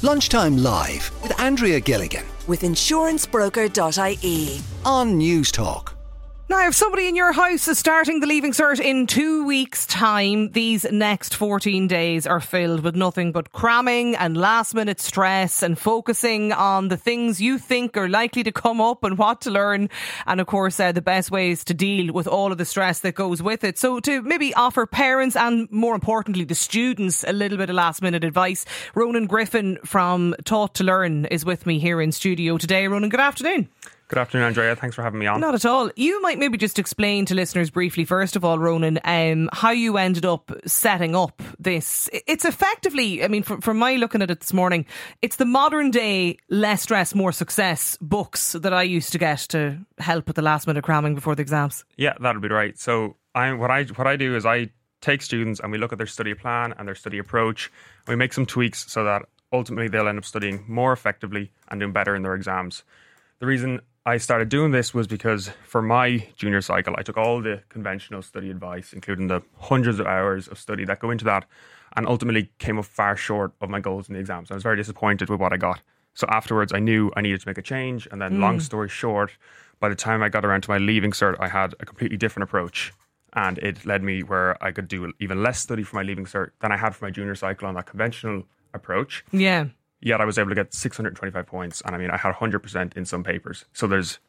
Lunchtime Live with Andrea Gilligan with insurancebroker.ie on News Talk. Now, if somebody in your house is starting the Leaving Cert in 2 weeks' time, these next 14 days are filled with nothing but cramming and last-minute stress and focusing on the things you think are likely to come up and what to learn. And, of course, the best ways to deal with all of the stress that goes with it. So to maybe offer parents and, more importantly, the students a little bit of last-minute advice, Ronan Griffin from Taught to Learn is with me here in studio today. Ronan, good afternoon. Good afternoon, Andrea. Thanks for having me on. Not at all. You might maybe just explain to listeners briefly, first of all, Ronan, how you ended up setting up this. It's effectively, I mean, from my looking at it this morning, it's the modern day less stress, more success books that I used to get to help with the last minute cramming before the exams. Yeah, that'll be right. So what I do is I take students and we look at their study plan and their study approach. We make some tweaks so that ultimately they'll end up studying more effectively and doing better in their exams. The reason I started doing this was because for my junior cycle, I took all the conventional study advice, including the hundreds of hours of study that go into that, and ultimately came up far short of my goals in the exams. I was very disappointed with what I got. So afterwards, I knew I needed to make a change. And then long story short, by the time I got around to my Leaving Cert, I had a completely different approach. And it led me where I could do even less study for my Leaving Cert than I had for my junior cycle on that conventional approach. Yeah. Yet I was able to get 625 points. And I mean, I had 100% in some papers. So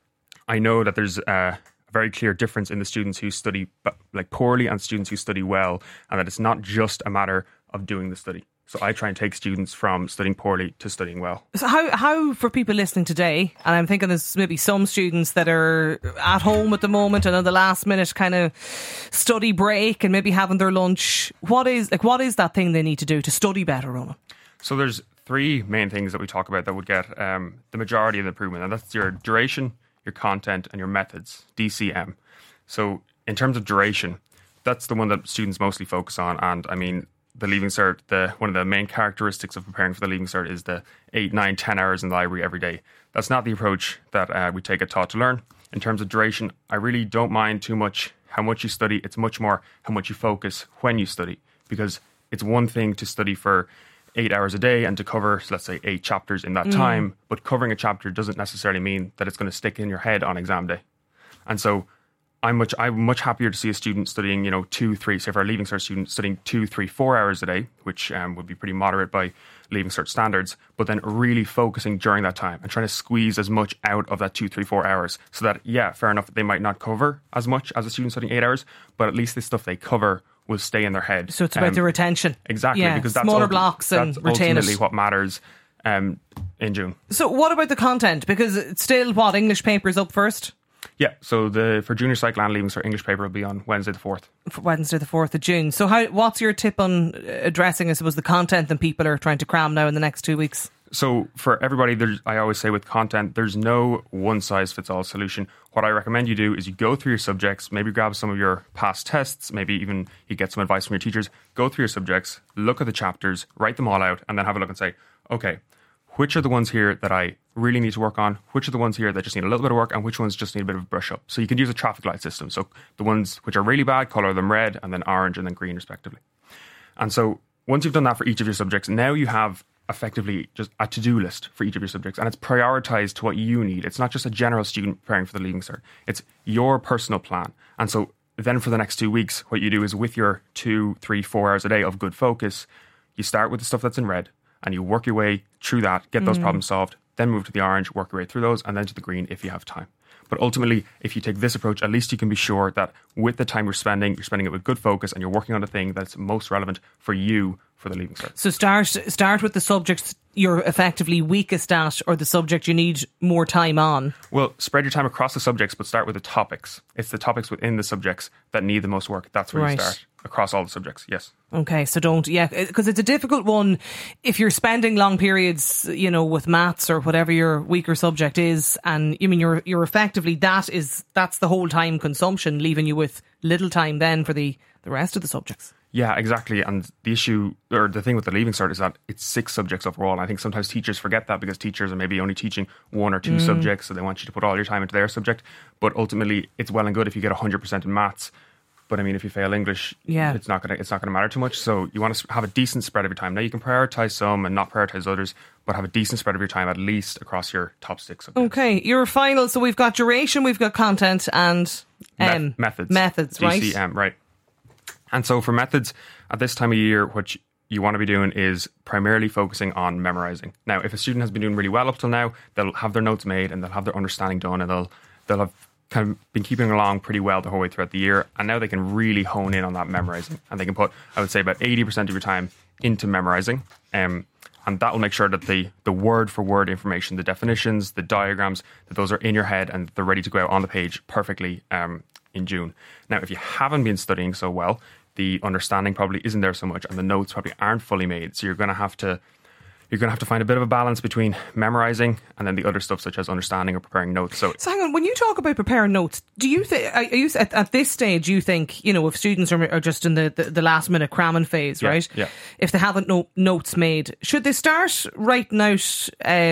I know that there's a very clear difference in the students who study like poorly and students who study well. And that it's not just a matter of doing the study. So I try and take students from studying poorly to studying well. So how for people listening today, and I'm thinking there's maybe some students that are at home at the moment and on the last minute kind of study break and maybe having their lunch, what is that thing they need to do to study better, Ronan? So there's three main things that we talk about that would get the majority of the improvement, and that's your duration, your content, and your methods, DCM. So in terms of duration, that's the one that students mostly focus on. And I mean, the Leaving Cert, one of the main characteristics of preparing for the Leaving Cert is the 8, 9, 10 hours in the library every day. That's not the approach that we take at Taught to Learn. In terms of duration, I really don't mind too much how much you study. It's much more how much you focus when you study, because it's one thing to study for 8 hours a day and to cover, let's say, 8 chapters in that time. But covering a chapter doesn't necessarily mean that it's going to stick in your head on exam day. And so I'm much happier to see a student studying, 2, 3, say for a Leaving Cert student studying 2, 3, 4 hours a day, which would be pretty moderate by Leaving Cert standards, but then really focusing during that time and trying to squeeze as much out of that 2, 3, 4 hours so that, yeah, fair enough, they might not cover as much as a student studying 8 hours, but at least the stuff they cover will stay in their head. So it's about the retention. Exactly. Yeah, because that's smaller blocks and that's retain ultimately it. what matters in June. So what about the content? Because it's still, English papers up first? Yeah, so for junior cycle and Leaving Cert, English paper will be on Wednesday the 4th. Wednesday the 4th of June. So what's your tip on addressing, I suppose, the content that people are trying to cram now in the next 2 weeks? So for everybody, I always say with content, there's no one-size-fits-all solution. What I recommend you do is you go through your subjects, maybe grab some of your past tests, maybe even you get some advice from your teachers, go through your subjects, look at the chapters, write them all out, and then have a look and say, okay, which are the ones here that I really need to work on? Which are the ones here that just need a little bit of work? And which ones just need a bit of a brush up? So you can use a traffic light system. So the ones which are really bad, colour them red, and then orange, and then green, respectively. And so once you've done that for each of your subjects, now you have effectively just a to-do list for each of your subjects, and it's prioritised to what you need. It's not just a general student preparing for the Leaving Cert. It's your personal plan. And so then for the next 2 weeks, what you do is with your 2, 3, 4 hours a day of good focus, you start with the stuff that's in red, and you work your way through that, get those problems solved, then move to the orange, work your way through those, and then to the green if you have time. But ultimately, if you take this approach, at least you can be sure that with the time you're spending it with good focus and you're working on the thing that's most relevant for you for the Leaving Cert. So start with the subjects you're effectively weakest at or the subject you need more time on. Well, spread your time across the subjects, but start with the topics. It's the topics within the subjects that need the most work. That's where you start. Across all the subjects, yes. Okay, so because it's a difficult one if you're spending long periods, with maths or whatever your weaker subject is, and you're effectively that's the whole time consumption, leaving you with little time then for the rest of the subjects. Yeah, exactly. And the issue, or the thing with the Leaving Cert is that it's 6 subjects overall. And I think sometimes teachers forget that because teachers are maybe only teaching 1 or 2 subjects, so they want you to put all your time into their subject. But ultimately, it's well and good if you get 100% in maths. But I mean, if you fail English, Yeah. it's not gonna matter too much. So you want to have a decent spread of your time. Now you can prioritize some and not prioritize others, but have a decent spread of your time at least across your top 6 subjects. Okay, your final. So we've got duration, we've got content, and Methods. Methods, right? DCM, right. And so for methods at this time of year, what you want to be doing is primarily focusing on memorizing. Now, if a student has been doing really well up till now, they'll have their notes made and they'll have their understanding done, and they'll have kind of been keeping along pretty well the whole way throughout the year, and now they can really hone in on that memorizing, and they can put, I would say, about 80% of your time into memorizing, and that will make sure that the word for word information, the definitions, the diagrams, that those are in your head and they're ready to go out on the page perfectly in June. Now, if you haven't been studying so well, the understanding probably isn't there so much, and the notes probably aren't fully made, so you're going to have to find a bit of a balance between memorizing and then the other stuff such as understanding or preparing notes. So hang on, when you talk about preparing notes, do you think at this stage you think, if students are just in the last minute cramming phase, right? Yeah. If they haven't notes made, should they start writing out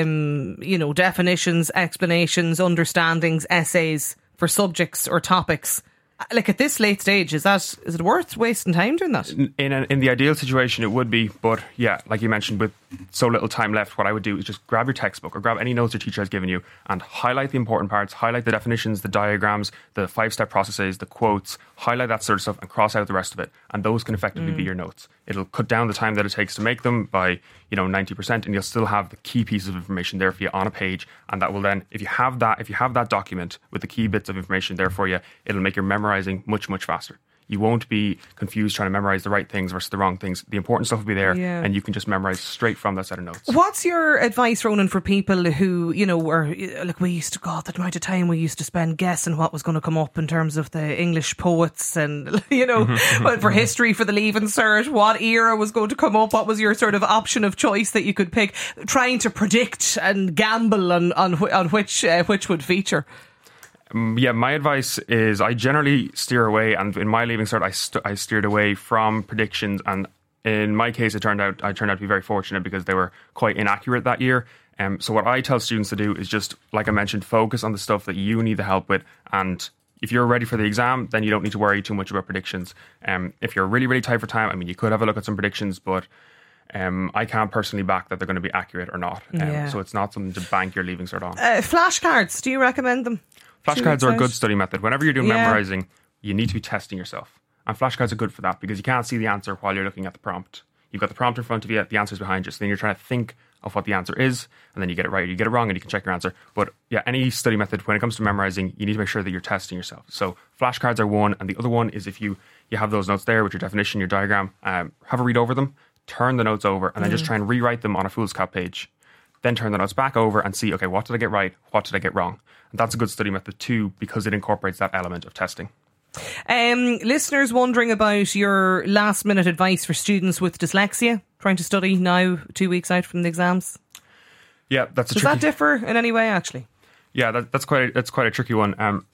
definitions, explanations, understandings, essays for subjects or topics? Like at this late stage, is it worth wasting time doing that? In the ideal situation, it would be, but yeah, like you mentioned, with so little time left, what I would do is just grab your textbook or grab any notes your teacher has given you and highlight the important parts, highlight the definitions, the diagrams, the 5-step processes, the quotes, highlight that sort of stuff and cross out the rest of it. And those can effectively be your notes. It'll cut down the time that it takes to make them by 90%, and you'll still have the key pieces of information there for you on a page. And that will then, if you have that document with the key bits of information there for you, it'll make your memorizing much, much faster. You won't be confused trying to memorize the right things versus the wrong things. The important stuff will be there, and you can just memorize straight from that set of notes. What's your advice, Ronan, for people who, were like, we used to, God, that amount of time we used to spend guessing what was going to come up in terms of the English poets and, for history, for the Leaving Cert, what era was going to come up, what was your sort of option of choice that you could pick, trying to predict and gamble on which would feature? Yeah, my advice is I generally steer away, and in my Leaving Cert, I steered away from predictions, and in my case, I turned out to be very fortunate because they were quite inaccurate that year. So what I tell students to do is just, like I mentioned, focus on the stuff that you need the help with, and if you're ready for the exam, then you don't need to worry too much about predictions. If you're really, really tight for time, you could have a look at some predictions, but I can't personally back that they're going to be accurate or not. So it's not something to bank your Leaving Cert on. Flashcards, do you recommend them? Flashcards are a good study method. Whenever you're doing memorizing, you need to be testing yourself. And flashcards are good for that because you can't see the answer while you're looking at the prompt. You've got the prompt in front of you, the answer's behind you, so then you're trying to think of what the answer is, and then you get it right or you get it wrong and you can check your answer. But yeah, any study method, when it comes to memorizing, you need to make sure that you're testing yourself. So flashcards are one, and the other one is if you have those notes there with your definition, your diagram, have a read over them, turn the notes over, and then just try and rewrite them on a foolscap page. Then turn the notes back over and see, okay, what did I get right? What did I get wrong? And that's a good study method too, because it incorporates that element of testing. Listeners wondering about your last minute advice for students with dyslexia, trying to study now 2 weeks out from the exams. Yeah, that's a Does tricky... that differ in any way, actually? Yeah, that's quite a tricky one.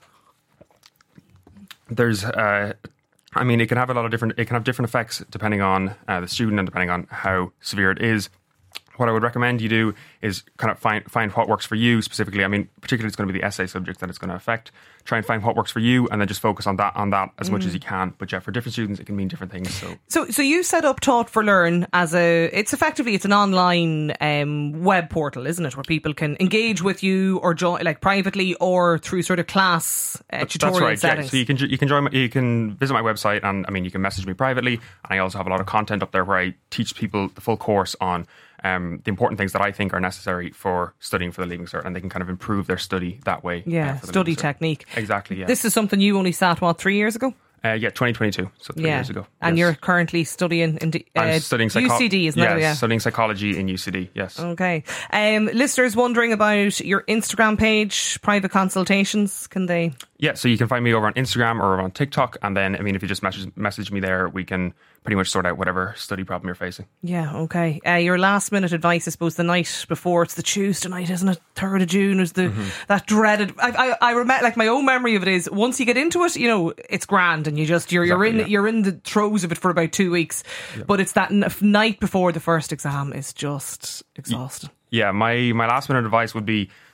There's... it can have different effects depending on the student and depending on how severe it is. What I would recommend you do is kind of find what works for you specifically. Particularly it's going to be the essay subject that it's going to affect. Try and find what works for you and then just focus on that as much as you can. But yeah, for different students, it can mean different things. So you set up Taught for Learn as it's an online web portal, isn't it? Where people can engage with you or join like privately or through sort of class tutorial that's right, settings. Yeah. So you can visit my website and you can message me privately. And I also have a lot of content up there where I teach people the full course on the important things that I think are necessary for studying for the Leaving Cert, and they can kind of improve their study that way. Yeah, study technique. Exactly, yeah. This is something you only sat, 3 years ago? 2022, so 3 years ago. And yes. You're currently studying in I'm studying UCD, isn't it? Yeah, studying psychology in UCD, yes. Okay. Listeners wondering about your Instagram page, private consultations, can they... Yeah, so you can find me over on Instagram or over on TikTok, and then, if you just message me there, we can pretty much sort out whatever study problem you're facing. Yeah, okay. Your last minute advice, I suppose, the night before, it's the Tuesday night, isn't it? 3rd of June is that dreaded... I remember, like, my own memory of it is, once you get into it, it's grand, and you're in the throes of it for about 2 weeks, but it's that night before the first exam is just exhausting. Yeah, my last minute advice would be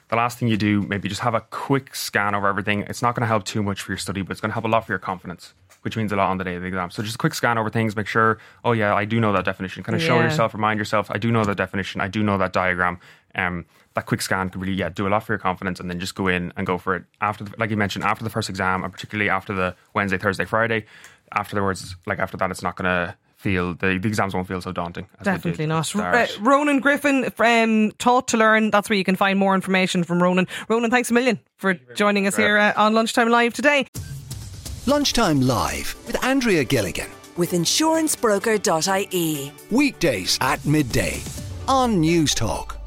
the last thing you do, maybe just have a quick scan over everything. It's not going to help too much for your study, but it's going to help a lot for your confidence, which means a lot on the day of the exam. So just a quick scan over things, make sure, oh yeah, I do know that definition. Kind of show yourself, remind yourself, I do know that definition, I do know that diagram. That quick scan could really, do a lot for your confidence, and then just go in and go for it. Like you mentioned, after the first exam, and particularly after the Wednesday, Thursday, Friday, afterwards, after that, it's not going to feel, the exams won't feel so daunting. Definitely not. Ronan Griffin, Taught to Learn, that's where you can find more information from Ronan. Ronan, thanks a million for joining us here on Lunchtime Live today. Lunchtime Live with Andrea Gilligan. With insurancebroker.ie. Weekdays at midday on News Talk.